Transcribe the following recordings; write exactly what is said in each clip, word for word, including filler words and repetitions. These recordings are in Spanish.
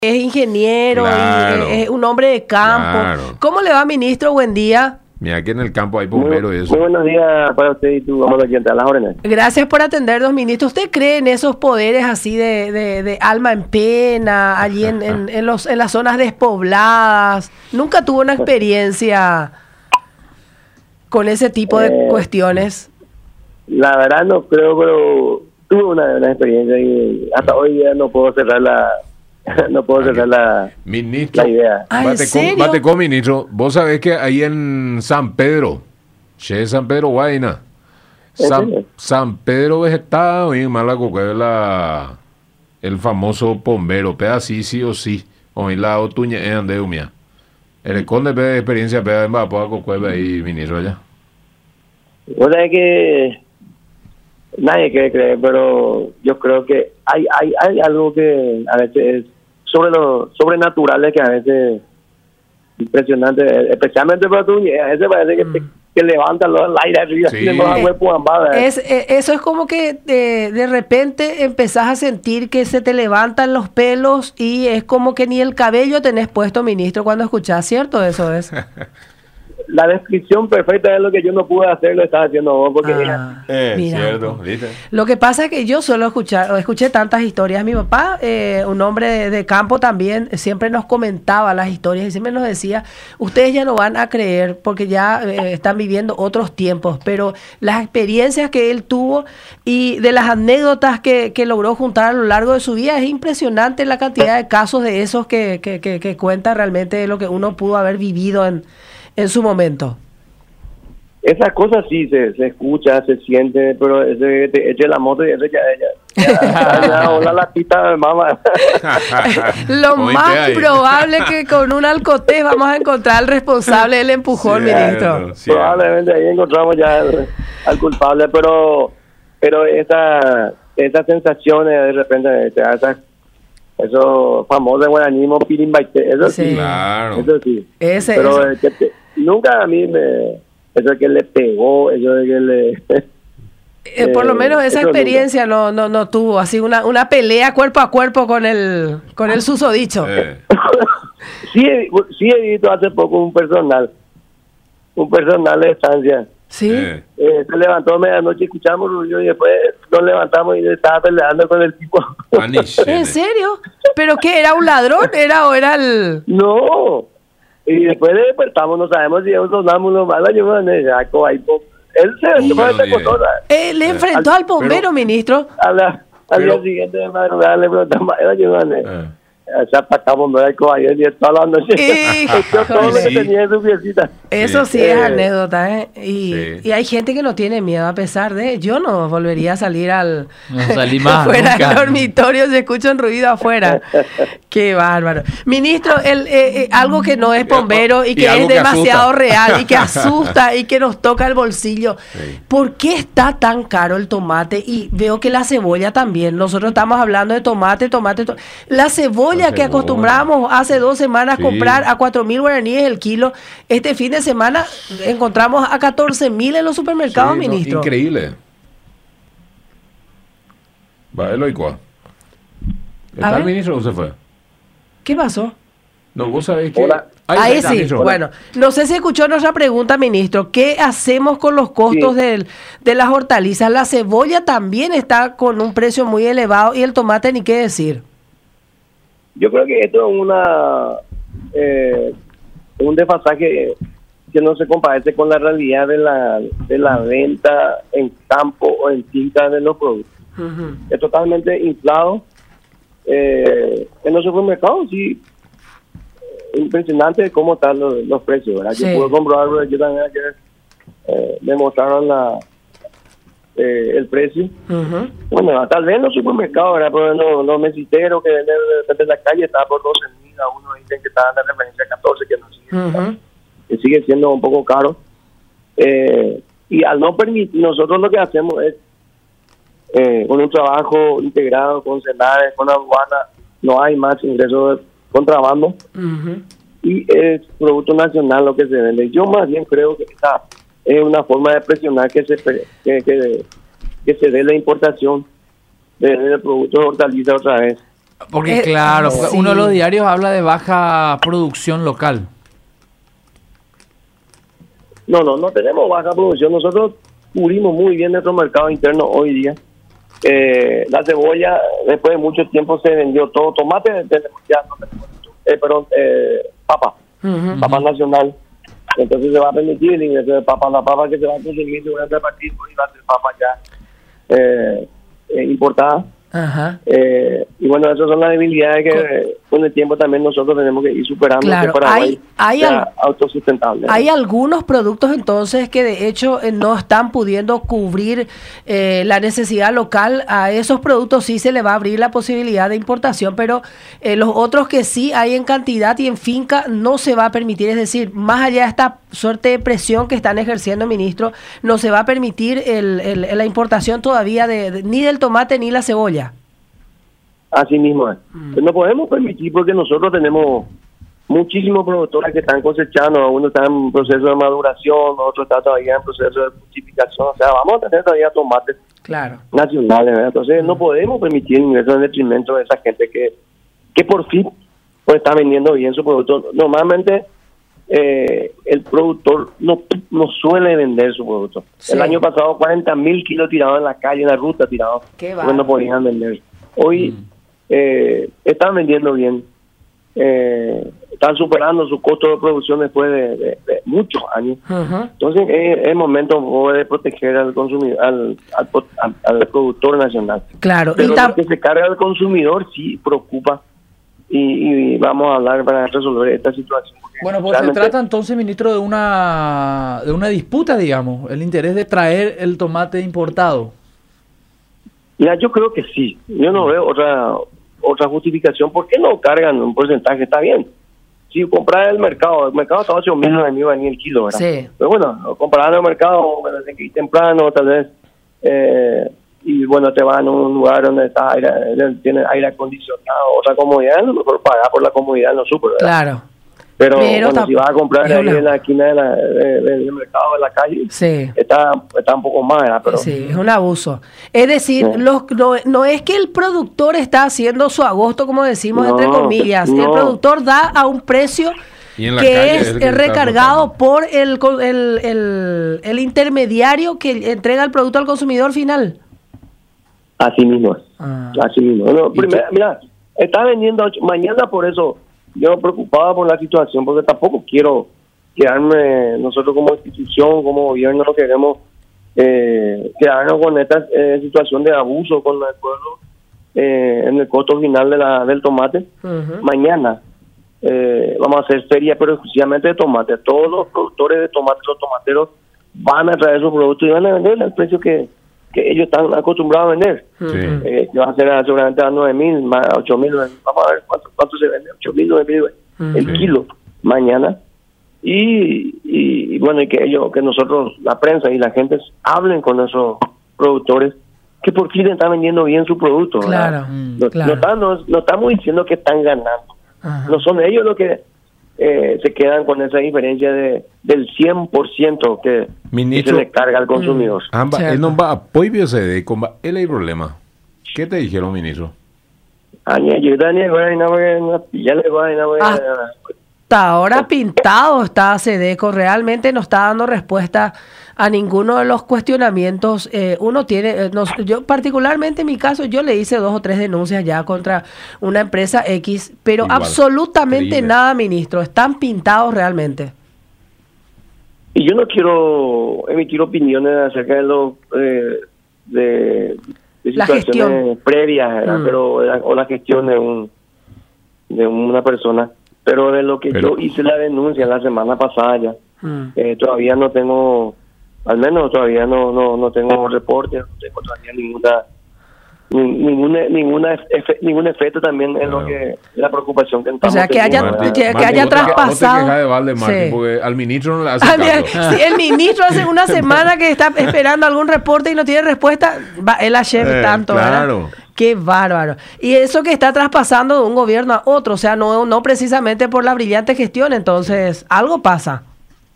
Es ingeniero, Claro. y es un hombre de campo. Claro. ¿Cómo le va, ministro? Buen día. Mira, aquí en el campo hay Muy, bomberos y eso. muy buenos días para usted y tu vamos aquí a las órdenes. Gracias por atendernos, ministro. ¿Usted cree en esos poderes así de, de, de alma en pena, allí en, en, en, los, en las zonas despobladas? ¿Nunca tuvo una experiencia con ese tipo de Eh, cuestiones? La verdad no creo, pero tuve una, una experiencia y hasta hoy ya no puedo cerrar la no puedo cerrar la, Ministro, la idea. Ah, ¿en bate con, serio? bate con, ministro. Vos sabés que ahí en San Pedro, che San Pedro Guayna, ¿En San, serio? San Pedro Vegetado y Malacoque, la el famoso bombero, peda sí, sí o sí, o en la otuña en de humia. El conde de experiencia peda en Bapoa Cocueve ahí, ministro allá. O sea que nadie quiere creer, pero yo creo que hay hay hay algo que a veces es sobre lo sobrenatural, que a veces impresionante, especialmente para tu a veces parece que, te, que levanta los al aire arriba, Sí. haciendo la huevo ambada. Es, eh, eso es como que de, de repente empezás a sentir que se te levantan los pelos y es como que ni el cabello tenés puesto, ministro, cuando escuchás, ¿cierto? Eso es. La descripción perfecta de lo que yo no pude hacer lo estás haciendo vos, porque Ah, Eh, mira. cierto, ¿viste? Lo que pasa es que yo solo escuchar, escuché tantas historias. Mi papá, eh, un hombre de, de campo también, siempre nos comentaba las historias y siempre nos decía, ustedes ya no van a creer porque ya eh, están viviendo otros tiempos, pero las experiencias que él tuvo y de las anécdotas que, que logró juntar a lo largo de su vida, es impresionante la cantidad de casos de esos que, que, que, que cuenta realmente lo que uno pudo haber vivido en, en su momento. esas cosas sí se, se escucha, se siente, pero ese te eche la moto y ese ya ya ya, ya hola la pita, mamá. Lo Oíste más ahí. probable que con un alcotés vamos a encontrar al responsable del empujón, Cierto, ministro. cierto. Probablemente ahí encontramos ya al, al culpable, pero pero esa esas sensaciones de repente, esas eso famoso guaranismo pirimbaite, eso sí, Sí. Claro. eso sí. Ese, Pero ese- el que te- nunca a mí me eso de que le pegó, eso de que le eh, por lo eh, menos esa eso experiencia no, no, no tuvo así una, una pelea cuerpo a cuerpo con el, con el susodicho. Eh, sí, he- sí he visto hace poco un personal, un personal de estancia. ¿Sí? eh. Eh, se levantó a medianoche, escuchamos ruido y después nos levantamos y estaba peleando con el tipo. Anichene. ¿En serio? ¿Pero qué? ¿Era un ladrón? ¿Era o era el...? No. Y después despertamos, no sabemos si es un sonámbulo malo. Yo me saco ahí. po- Él se Oh, fue bueno, esta bien. cosa. Eh, le enfrentó al bombero, pero- ministro. A la- Al Pero- día siguiente de madrugada le preguntamos, ¿era ayudante? Eh. Se atacamos, ¿verdad? Con ayer y toda la noche. Yo todo lo que Sí. tenía en su piecita. Eso sí, Sí. es Eh, anécdota, ¿eh? Y, sí. y hay gente que no tiene miedo a pesar de... Yo no volvería a salir al... No salí más, fuera nunca. del dormitorio, se escucha un ruido afuera. Qué bárbaro. Ministro, el, eh, eh, algo que no es bombero y Y que algo es que demasiado asusta. real y que asusta y que nos toca el bolsillo. Sí. ¿Por qué está tan caro el tomate? Y veo que la cebolla también. Nosotros estamos hablando de tomate, tomate, to- la cebolla La que cebolla. acostumbramos hace dos semanas Sí. comprar a cuatro mil guaraníes el kilo. Este fin de semana encontramos a catorce mil en los supermercados, Sí, no, ministro. increíble. Va, Eloicua. A ¿Está el ver. ministro o se fue? ¿Qué pasó? No, vos sabés que... Hola. Ahí está, sí, ministro. bueno, no sé si escuchó nuestra pregunta, ministro. ¿Qué hacemos con los costos Sí. del, de las hortalizas? La cebolla también está con un precio muy elevado y el tomate ni qué decir. Yo creo que esto es una eh, un desfasaje que no se compadece con la realidad de la de la venta en campo o en tinta de los productos. Ujú. Es totalmente inflado. Eh, en los supermercados sí, impresionante cómo están los, los precios, ¿verdad? Sí. Yo puedo comprobarlo, yo también ayer eh, me mostraron la eh, el precio. Ujú. Bueno, tal vez en los supermercados, ¿verdad? Pero los, los mesiteros que venden de repente en la calle está por doce mil, a uno dicen que está de referencia a catorce, que no sigue, Ujú. que sigue siendo un poco caro. Eh, y al no permitir, nosotros lo que hacemos es, eh, con un trabajo integrado con Senares, con aduana, no hay más ingresos de contrabando Ujú. y es producto nacional lo que se vende. Yo más bien creo que esta es una forma de presionar que se pre- que, que, que se dé la importación de, de productos de hortalizas otra vez. Porque Eh, claro, porque sí. uno de los diarios habla de baja producción local. No, no, no tenemos baja producción. Nosotros cubrimos muy bien nuestro mercado interno hoy día. Eh, la cebolla, después de mucho tiempo se vendió todo. Tomate, tenemos ya no tenemos, eh, perdón, eh, papa, Ujú. papa nacional. Entonces se va a permitir el ingreso de papa. La papa que se va a consumir durante el partido y va a ser papa ya eh, eh, importada. Ajá. Eh, y bueno, esas son las debilidades que eh, con el tiempo también nosotros tenemos que ir superando. Claro, que Paraguay hay- hay sea al- autosustentable. Hay algunos productos entonces que de hecho eh, no están pudiendo cubrir eh, la necesidad local. A esos productos sí se le va a abrir la posibilidad de importación, pero eh, los otros que sí hay en cantidad y en finca no se va a permitir. Es decir, más allá de esta suerte de presión que están ejerciendo, ministro, no se va a permitir el, el- la importación todavía de, de- ni del tomate ni la cebolla. Así mismo es. Pues no podemos permitir porque nosotros tenemos muchísimos productores que están cosechando, uno está en proceso de maduración, otro está todavía en proceso de fructificación, o sea, vamos a tener todavía tomates Claro. nacionales, ¿verdad? Entonces no podemos permitir ingresos en detrimento de esa gente que, que por fin pues está vendiendo bien su producto. Normalmente eh, el productor no, no suele vender su producto. Sí. El año pasado cuarenta mil kilos tirados en la calle, en la ruta tirados, Qué porque no bárbaro. podían vender. Hoy eh, están vendiendo bien, eh, están superando su costo de producción después de, de- de muchos años. Ujú. Entonces es, es momento de proteger al consumidor, al, al, al- al productor nacional. Claro. Pero Y tam- lo que se carga al consumidor sí preocupa y, y vamos a hablar para resolver esta situación. porque Bueno, pues se realmente- trata entonces, ministro, de una de una disputa, digamos, el interés de traer el tomate importado. Mira, yo creo que sí. Yo no veo otra otra justificación. ¿Por qué no cargan un porcentaje? Está bien. Si comprar el mercado, el mercado está a ocho mil, nueve mil ni el kilo, ¿verdad? Sí. Pero bueno, comprar el mercado, bueno, desde que ir temprano, tal vez, eh, y bueno, te van a un lugar donde está aire, tiene aire acondicionado, otra comodidad, a lo mejor pagar por la comodidad no super, ¿verdad? Claro. Pero, Pero bueno, tam- si vas a comprar es ahí una- en la esquina de la- de- del mercado de la calle, Sí. está, está un poco más, ¿verdad? Pero, Sí, es un abuso. Es decir, Sí. los, no, no es que el productor está haciendo su agosto, como decimos, No, entre comillas. El no. productor da a un precio Y en la que calle es es el que eh, está recargado agotando. por el, co- el, el, el intermediario que entrega el producto al consumidor final. así mismo es. Ah. Así mismo. No, primero, mira, está vendiendo ocho- mañana, por eso yo preocupado por la situación, porque tampoco quiero quedarme, nosotros como institución, como gobierno, no queremos eh, quedarnos con esta eh, situación de abuso con el pueblo eh, en el costo final de la, del tomate. Ujú. Mañana eh, vamos a hacer feria, pero exclusivamente de tomate. Todos los productores de tomate, los tomateros, van a traer sus productos y van a vender al precio que, que ellos están acostumbrados a vender. Sí. Eh, que va a ser a- seguramente a nueve mil, más ocho mil, vamos a ver cuánto, cuánto se vende, ocho mil, nueve mil el Sí. kilo mañana. Y, y, y bueno, y que ellos, que nosotros, la prensa y la gente hablen con esos productores que por fin están vendiendo bien su producto. ¿verdad? Claro, No, claro. no están- no- no estamos diciendo que están ganando. Ajá. No son ellos los que eh, se quedan con esa diferencia de del cien por ciento que, que Ministro, se le carga al consumidor. Amba, Cierto. él no va a apoyo se de comba, él hay problema. ¿Qué te dijeron, ministro? Aña, yo Daniel, bueno, bueno, ya le va, no, bueno, Hasta ahora pintado está Sedeco, realmente no está dando respuesta a ninguno de los cuestionamientos. Eh, uno tiene, eh, nos- yo particularmente en mi caso, yo le hice dos o tres denuncias ya contra una empresa X, pero Igual, absolutamente increíble. nada, ministro, están pintados realmente. Y yo no quiero emitir opiniones acerca de los eh, de, de La situaciones gestión. previas, ¿verdad? Mm. Pero la- o la gestión de un de una persona, pero de lo que Pero- yo hice la denuncia la semana pasada ya, Mm. eh, todavía no tengo, al menos todavía no no no tengo reporte, no tengo todavía ninguna ni- ninguna ninguna efe- ningún efecto también en lo Claro. que la preocupación que O estamos sea, que haya- teniendo, Martín, que- que ¿verdad? haya vos te- traspasado. vos te quejas de Valde, Martín, Sí. porque al ministro no le hace Ah, mira, caso. si el ministro hace una semana que está esperando algún reporte y no tiene respuesta, va él ayer Eh, tanto, ¿verdad? claro. Qué bárbaro. Y eso que está traspasando de un gobierno a otro, o sea, no, no precisamente por la brillante gestión, entonces algo pasa.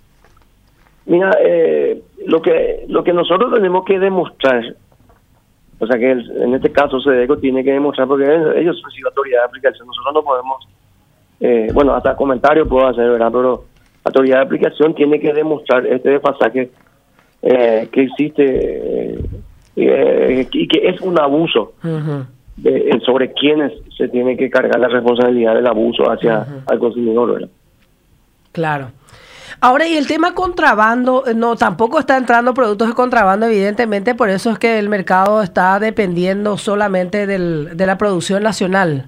Mira, eh, lo que lo que nosotros tenemos que demostrar O sea que el, en este caso SEDECO tiene que demostrar, porque ellos son la autoridad de aplicación, nosotros no podemos, eh, bueno, hasta comentarios puedo hacer, ¿verdad? Pero la autoridad de aplicación tiene que demostrar este desfasaje eh, que existe eh, eh, y que es un abuso uh-huh. de, eh, sobre quienes se tiene que cargar la responsabilidad del abuso hacia uh-huh. al consumidor, ¿verdad? Claro. Ahora, y el tema contrabando, no, tampoco está entrando productos de contrabando, evidentemente, por eso es que el mercado está dependiendo solamente del, de la producción nacional.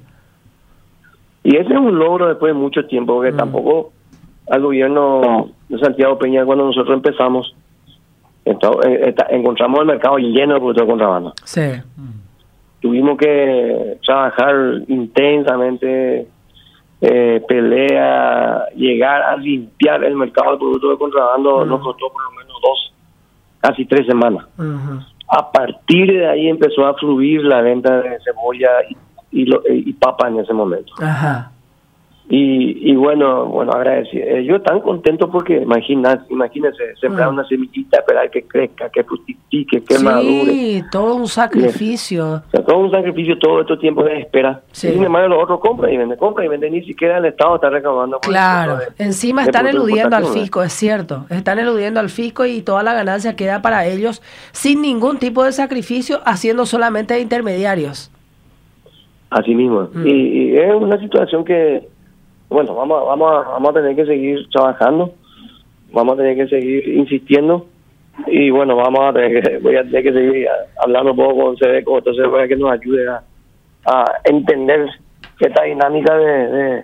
Y ese es un logro después de mucho tiempo, porque mm. tampoco al gobierno de Santiago Peña, cuando nosotros empezamos, entonces, encontramos el mercado lleno de productos de contrabando. Sí. Mm. Tuvimos que trabajar intensamente, Eh, pelea, llegar a limpiar el mercado de productos de contrabando, uh-huh. nos costó por lo menos dos, casi tres semanas. Uh-huh. A partir de ahí empezó a fluir la venta de cebolla y, y, lo, y papa en ese momento. Uh-huh. Y, y bueno, bueno, agradecido. Eh, yo tan contento porque imagina, imagínense, sembrar uh-huh. una semillita, esperar que crezca, que fructifique, que sí, madure. Sí, todo un sacrificio. O sea, todo un sacrificio, todo estos tiempos de espera. Sí. Y sin embargo los otros compran y venden, compran y venden, ni siquiera el Estado está recaudando. Claro, de, encima de están eludiendo al fisco, es cierto. Están eludiendo al fisco y toda la ganancia queda para ellos sin ningún tipo de sacrificio, haciendo solamente de intermediarios. Así mismo. Mm. Y, y es una situación que bueno, vamos, vamos, a, vamos a tener que seguir trabajando, vamos a tener que seguir insistiendo y bueno, vamos a tener que, voy a tener que seguir hablando un poco con SEDECO, entonces para que nos ayude a, a entender esta dinámica de, de,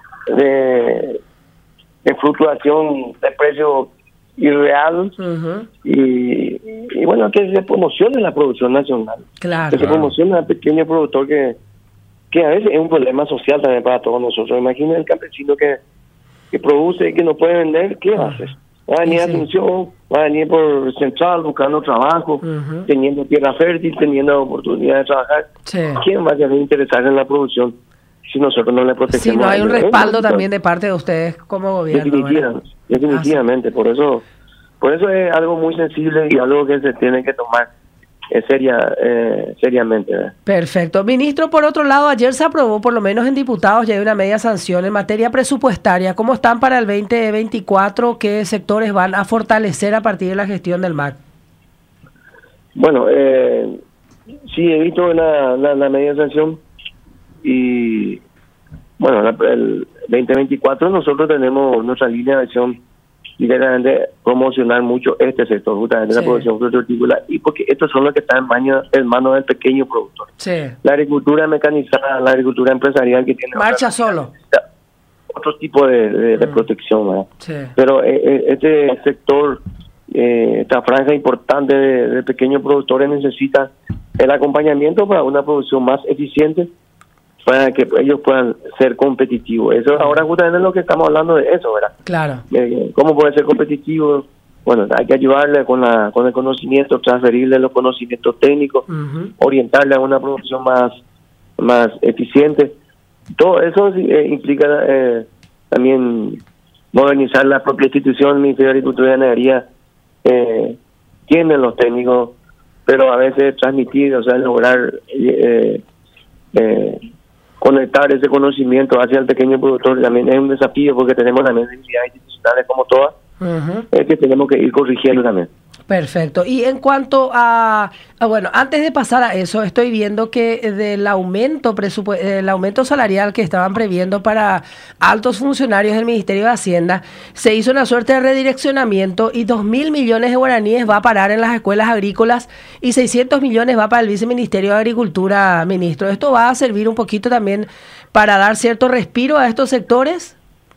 de, de fluctuación de precio irreal uh-huh. y, y bueno, que se promocione la producción nacional, claro. que se promocione al pequeño productor que que a veces es un problema social también para todos nosotros. Imagina el campesino que, que produce y que no puede vender, ¿qué va a hacer? Va a venir sí, a Asunción, va a venir por Central buscando trabajo, uh-huh. teniendo tierra fértil, teniendo oportunidad de trabajar. Sí. ¿Quién va a querer interesarse en la producción si nosotros no le protegemos? Si no hay un respaldo ¿eh? también de parte de ustedes como gobierno. Definitivamente, definitivamente. Ah, sí. Por eso, por eso es algo muy sensible y algo que se tiene que tomar Es seria, eh, seriamente. ¿eh? Perfecto. Ministro, por otro lado, ayer se aprobó, por lo menos en diputados, ya hay una media sanción en materia presupuestaria. ¿Cómo están para el veinte veinticuatro? ¿Qué sectores van a fortalecer a partir de la gestión del M A C? Bueno, eh, sí, he visto la, la, la media sanción y, bueno, la, el veinte veinticuatro nosotros tenemos nuestra línea de acción directamente promocionar mucho este sector, justamente sí. la producción frutícola, y porque estos son los que están en manos en mano del pequeño productor. Sí. La agricultura mecanizada, la agricultura empresarial que tiene marcha otra, solo. Otro tipo de, de, de mm. protección, ¿verdad? Sí. Pero eh, este sector, eh, esta franja importante de, de pequeños productores necesita el acompañamiento para una producción más eficiente, para que ellos puedan ser competitivos. Eso ahora justamente es lo que estamos hablando de eso, ¿verdad? Claro. Eh, ¿Cómo puede ser competitivo? Bueno, hay que ayudarle con la con el conocimiento, transferirle los conocimientos técnicos, uh-huh. orientarle a una producción más más eficiente. Todo eso eh, implica eh, también modernizar la propia institución. El Ministerio de Agricultura y Ganadería eh, tiene los técnicos, pero a veces transmitir, o sea, lograr eh, eh, conectar ese conocimiento hacia el pequeño productor también es un desafío, porque tenemos también necesidades institucionales como todas, uh-huh. es que tenemos que ir corrigiendo también. Perfecto. Y en cuanto a, a, bueno, antes de pasar a eso, estoy viendo que del aumento presupu- el aumento salarial que estaban previendo para altos funcionarios del Ministerio de Hacienda, se hizo una suerte de redireccionamiento y dos mil millones de guaraníes va a parar en las escuelas agrícolas y seiscientos millones va para el Viceministerio de Agricultura, ministro. ¿Esto va a servir un poquito también para dar cierto respiro a estos sectores?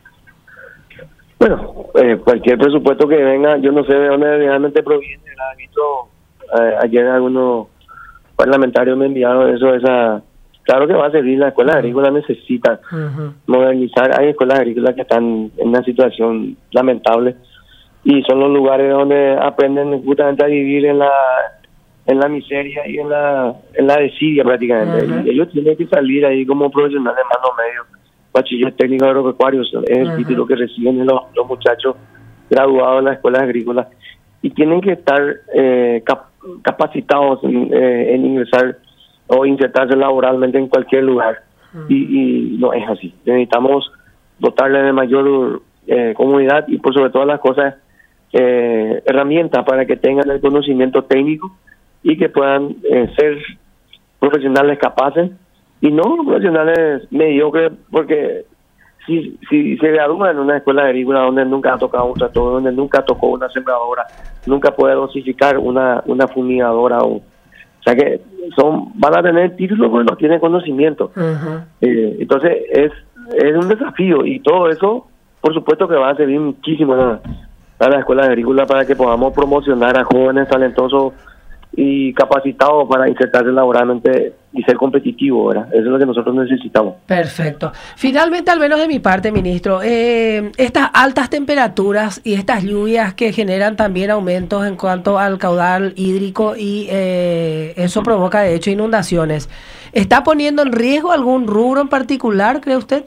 Bueno, eh, cualquier presupuesto que venga, yo no sé de dónde realmente proviene. ¿He visto eh, ayer algunos parlamentarios me enviaron eso, esa. Claro que va a servir, la escuela agrícola necesita uh-huh. modernizar. Hay escuelas agrícolas que están en una situación lamentable y son los lugares donde aprenden justamente a vivir en la en la miseria y en la en la desidia prácticamente. Uh-huh. Y ellos tienen que salir ahí como profesionales de mano medio. Bachiller técnico agropecuarios es el uh-huh. título que reciben los, los muchachos graduados en las escuelas agrícolas y tienen que estar eh, cap- capacitados en, eh, en ingresar o insertarse laboralmente en cualquier lugar. Uh-huh. y, y no es así. Necesitamos dotarle de mayor eh, comunidad y por sobre todas las cosas eh, herramientas para que tengan el conocimiento técnico y que puedan eh, ser profesionales capaces y no profesionales mediocres, porque si, si se gradúa en una escuela agrícola donde nunca ha tocado un tractor, donde nunca tocó una sembradora, nunca puede dosificar una, una fumigadora, o, o sea que son van a tener títulos pero no tienen conocimiento. Uh-huh. eh, entonces es, es un desafío y todo eso por supuesto que va a servir muchísimo a, a la escuela agrícola para que podamos promocionar a jóvenes talentosos y capacitados para insertarse laboralmente y ser competitivos, ¿verdad? Eso es lo que nosotros necesitamos. Perfecto. Finalmente, al menos de mi parte, ministro, eh, estas altas temperaturas y estas lluvias que generan también aumentos en cuanto al caudal hídrico y eh, eso provoca, de hecho, inundaciones. ¿Está poniendo en riesgo algún rubro en particular, cree usted?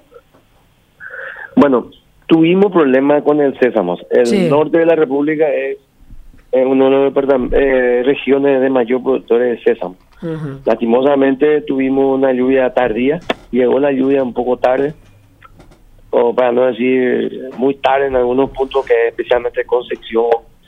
Bueno, tuvimos problemas con el sésamo. El sí. norte de la República es una de las eh, regiones de mayor productores de sésamo. Uh-huh. Lastimosamente tuvimos una lluvia tardía, llegó la lluvia un poco tarde, o para no decir muy tarde en algunos puntos, que es especialmente Concepción,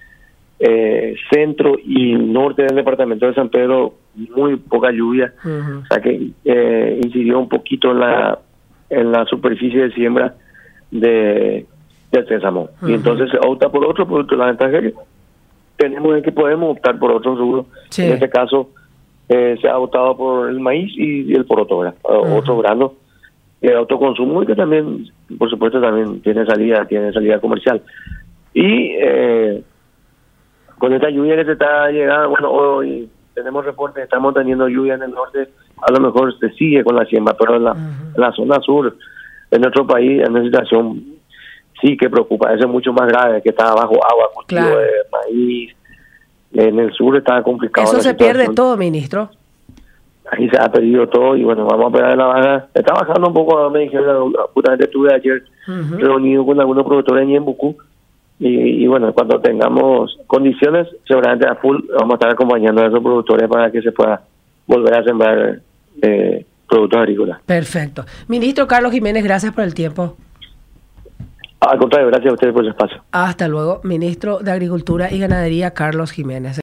eh, centro y norte del departamento de San Pedro, muy poca lluvia. Uh-huh. O sea que eh, incidió un poquito en la en la superficie de siembra de del sésamo. Uh-huh. Y entonces se opta por otro producto. La ventaja es que tenemos es que podemos optar por otros rubros. Sí. En este caso eh, se ha optado por el maíz y el poroto, ¿verdad? Uh-huh. Otro grano de autoconsumo y que también, por supuesto, también tiene salida, tiene salida comercial. Y eh, con esta lluvia que se está llegando, bueno, hoy tenemos reportes, estamos teniendo lluvia en el norte, a lo mejor se sigue con la siembra, pero en la, uh-huh. en la zona sur de nuestro país, en una situación sí que preocupa. Eso es mucho más grave, que está bajo agua, cultivo claro. de maíz. En el sur está complicado. Eso se situación. Pierde todo, ministro. Ahí se ha perdido todo y bueno, vamos a pegar la baja. Está bajando un poco, me dijeron, justamente estuve ayer uh-huh. reunido con algunos productores en Ñembucú y, y bueno, cuando tengamos condiciones, seguramente a full vamos a estar acompañando a esos productores para que se pueda volver a sembrar eh, productos agrícolas. Perfecto. Ministro Carlos Jiménez, gracias por el tiempo. Al contrario, gracias a ustedes por el espacio. Hasta luego, ministro de Agricultura y Ganadería Carlos Jiménez.